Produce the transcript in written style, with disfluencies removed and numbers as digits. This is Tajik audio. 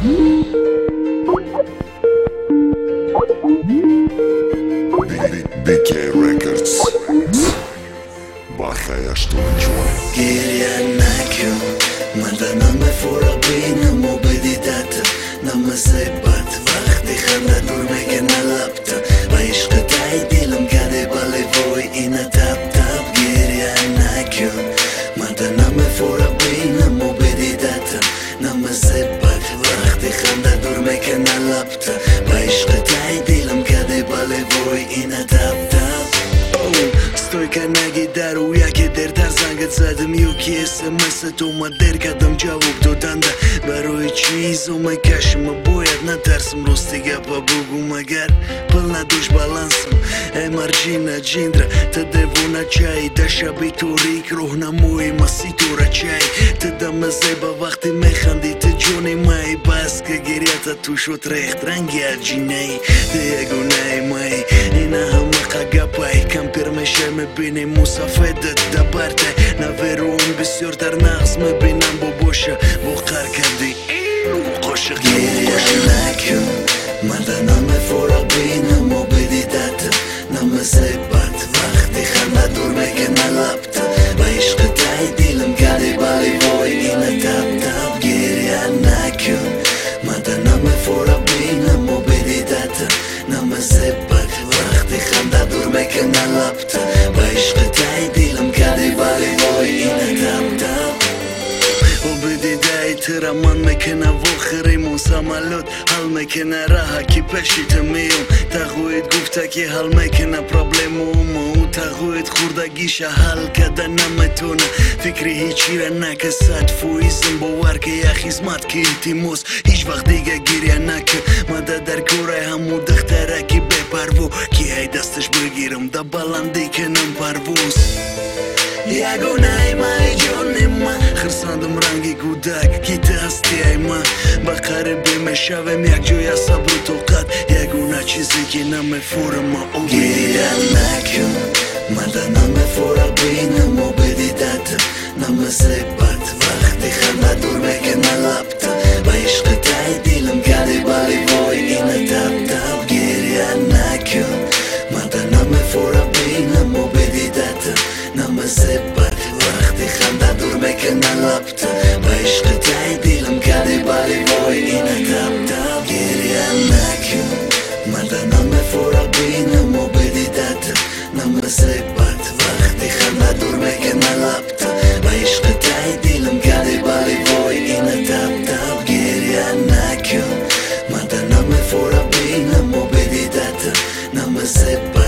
BK Records Barkaya Shtunë Girja në kjo Manda në me fora bëjnë Mu bëdi datë Në më zepat Vakti khanda dur me kena lapta Pa ishkë taj dilëm Ka dhe bale voj Ina tap tap Girja në kjo Manda në me fora bëjnë Mu bëdi datë Në më zepat Vakti khanda dur me kena lapta Pa ishkë taj dilëm Ka dhe bale voj Ina tap tap Stoj ka na gidaru ja ke der dar zangët zadëm ju kjesë mëse tu më der ka dëm gjavu këto danda Baroj qizu me kashë më bojat në tarsëm rustiga pa bugu më garë Pëll na dush balansëm e margjina gjindra Të devu na qaj da shabiturik ruh na muj më situra qaj Të da më zeba vakti me khandi të gjoni maj Baske girjata tu shot reht rangja gjinaj Të jagunaj maj Ina hëmë ka gapaj Kam për me shaj me bini musa fedet da parte Na veru unë bisjor të arnaz me binan bobosha Vokar ka di Koshë Girja në kjo Manda në me fora bina Mo bedi datë Në më zepat Vakti khanda dur me kena lapta Pa ishkë taj dilëm Ka di bali voj Ina tap tap Girja në kjo Manda në me fora bina Mo bedi datë Në më zepat Vakti khanda dur me kena lapta Pa ishkë taj dilëm Ka di bali voj Ina tap tap O bëdi daj të raman me kena vokhëri mun samalot Hal me kena raha ki peshi të mijum Ta gujt gufta ki hal me kena problemu mu Ta gujt khurda gisha hal kada na me tona Fikri hiqira na kësat fuizëm Bo warke ja khizmat ki iltimos Hiq vakdiga girja na kë Ma da darkura e hamu dëhtara ki be parvu Ki hajdas të shbërgirëm da balandike në parvus Jagunaj ma I gjoni ma Khërsandëm rangi gudak Kita astjaj ma Bakare be me shave mjak gjoja sabru tokat Jaguna qiziki na me fora ma o Girja në kjo Manda na me fora bina Mo bedi datë Na me zepat Vakti khanda dur me kena lapta Pa ishkë taj dilëm Ka di bali voj Ina tap tap Girja në kjo Manda na me fora bina Mo bedi datë Na më zepat Vakti khanda dur me kena lapta Pa ishkë taj dilëm Ka di bali voj Ina tap tap Girja në kjo Manda na me fora bina Mo bedi datë Na më zepat Vakti khanda dur me kena lapta Pa ishkë taj dilëm Ka di bali voj Ina tap tap Girja në kjo Manda na me fora bina Mo bedi datë Na më zepat